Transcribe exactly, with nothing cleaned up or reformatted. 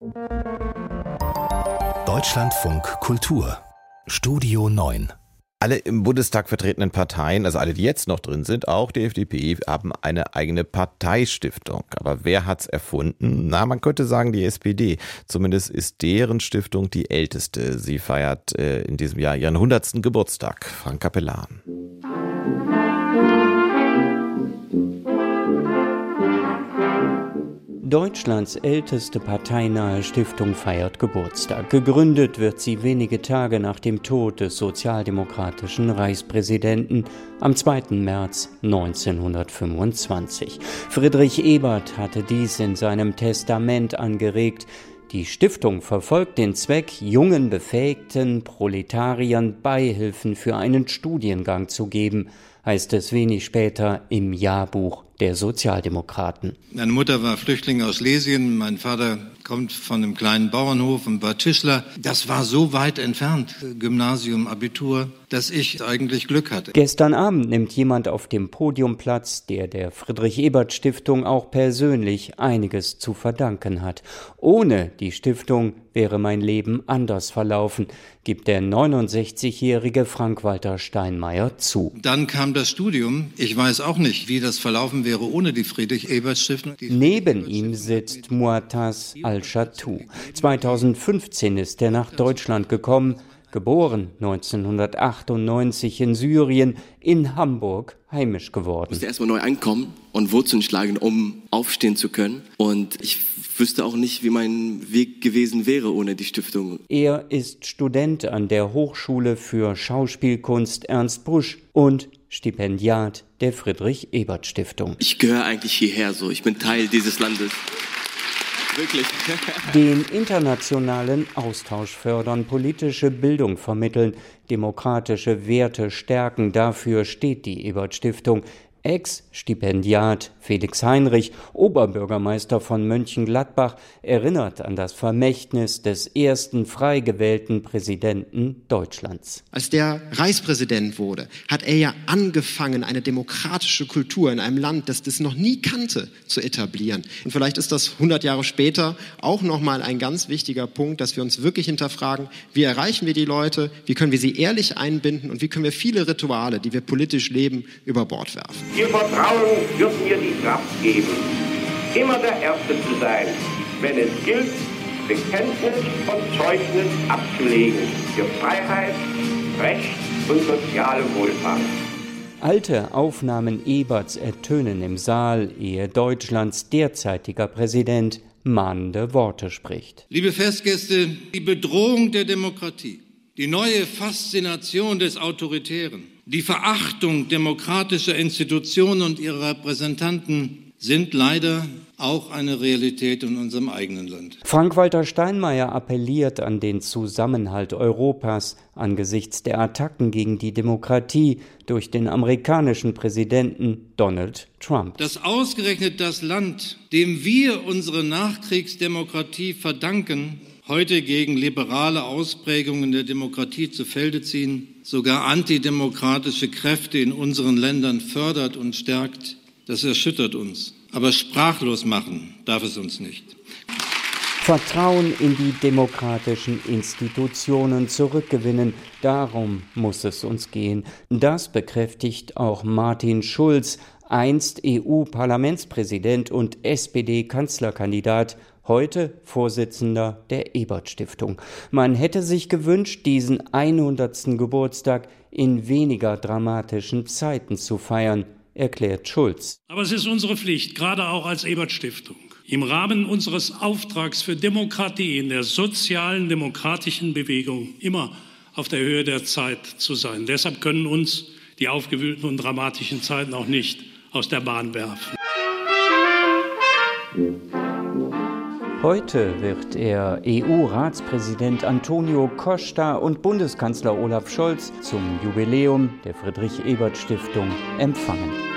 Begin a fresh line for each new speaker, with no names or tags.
Deutschlandfunk Kultur Studio neun. Alle im Bundestag vertretenen Parteien, also alle, die jetzt noch drin sind, auch die F D P, haben eine eigene Parteistiftung. Aber wer hat's erfunden? Na, man könnte sagen die S P D. Zumindest ist deren Stiftung die älteste. Sie feiert äh, in diesem Jahr ihren hundertsten Geburtstag. Frank Capellan.
Deutschlands älteste parteinahe Stiftung feiert Geburtstag. Gegründet wird sie wenige Tage nach dem Tod des sozialdemokratischen Reichspräsidenten am zweiten März neunzehnhundertfünfundzwanzig. Friedrich Ebert hatte dies in seinem Testament angeregt. Die Stiftung verfolgt den Zweck, jungen, befähigten Proletariern Beihilfen für einen Studiengang zu geben, heißt es wenig später im Jahrbuch der Sozialdemokraten.
Meine Mutter war Flüchtling aus Schlesien, mein Vater kommt von einem kleinen Bauernhof und war Tischler. Das war so weit entfernt, Gymnasium, Abitur, dass ich eigentlich Glück hatte.
Gestern Abend nimmt jemand auf dem Podium Platz, der der Friedrich-Ebert-Stiftung auch persönlich einiges zu verdanken hat. Ohne die Stiftung wäre mein Leben anders verlaufen, gibt der neunundsechzigjährige Frank-Walter Steinmeier zu.
Dann kam das Studium. Ich weiß auch nicht, wie das verlaufen wäre ohne die Friedrich-Ebert-Stiftung.
Neben ihm sitzt Muattaz Al-Chattou. zweitausendfünfzehn ist er nach Deutschland gekommen, geboren neunzehnhundertachtundneunzig in Syrien, in Hamburg heimisch geworden.
Ich musste erstmal neu ankommen und Wurzeln schlagen, um aufstehen zu können. Und ich wüsste auch nicht, wie mein Weg gewesen wäre ohne die Stiftung.
Er ist Student an der Hochschule für Schauspielkunst Ernst Busch und Stipendiat der Friedrich-Ebert-Stiftung.
Ich gehöre eigentlich hierher so. Ich bin Teil dieses Landes. Wirklich.
Den internationalen Austausch fördern, politische Bildung vermitteln, demokratische Werte stärken, dafür steht die Ebert-Stiftung. Ex-Stipendiat Felix Heinrich, Oberbürgermeister von Mönchengladbach, erinnert an das Vermächtnis des ersten frei gewählten Präsidenten Deutschlands.
Als der Reichspräsident wurde, hat er ja angefangen, eine demokratische Kultur in einem Land, das das noch nie kannte, zu etablieren. Und vielleicht ist das hundert Jahre später auch nochmal ein ganz wichtiger Punkt, dass wir uns wirklich hinterfragen, wie erreichen wir die Leute, wie können wir sie ehrlich einbinden und wie können wir viele Rituale, die wir politisch leben, über Bord werfen.
Ihr Vertrauen wird mir die Kraft geben, immer der Erste zu sein, wenn es gilt, Bekenntnis und Zeugnis abzulegen für Freiheit, Recht und soziale Wohlfahrt.
Alte Aufnahmen Eberts ertönen im Saal, ehe Deutschlands derzeitiger Präsident mahnende Worte spricht.
Liebe Festgäste, die Bedrohung der Demokratie, die neue Faszination des Autoritären, die Verachtung demokratischer Institutionen und ihrer Repräsentanten sind leider auch eine Realität in unserem eigenen Land.
Frank-Walter Steinmeier appelliert an den Zusammenhalt Europas angesichts der Attacken gegen die Demokratie durch den amerikanischen Präsidenten Donald Trump.
Dass ausgerechnet das Land, dem wir unsere Nachkriegsdemokratie verdanken, heute gegen liberale Ausprägungen der Demokratie zu Felde ziehen, sogar antidemokratische Kräfte in unseren Ländern fördert und stärkt, das erschüttert uns. Aber sprachlos machen darf es uns nicht.
Vertrauen in die demokratischen Institutionen zurückgewinnen, darum muss es uns gehen. Das bekräftigt auch Martin Schulz, einst E U-Parlamentspräsident und S P D-Kanzlerkandidat, heute Vorsitzender der Ebert-Stiftung. Man hätte sich gewünscht, diesen hundertsten Geburtstag in weniger dramatischen Zeiten zu feiern, erklärt Schulz.
Aber es ist unsere Pflicht, gerade auch als Ebert-Stiftung, im Rahmen unseres Auftrags für Demokratie in der sozialen, demokratischen Bewegung immer auf der Höhe der Zeit zu sein. Deshalb können uns die aufgewühlten und dramatischen Zeiten auch nicht aus der Bahn werfen.
Heute wird er E U-Ratspräsident Antonio Costa und Bundeskanzler Olaf Scholz zum Jubiläum der Friedrich-Ebert-Stiftung empfangen.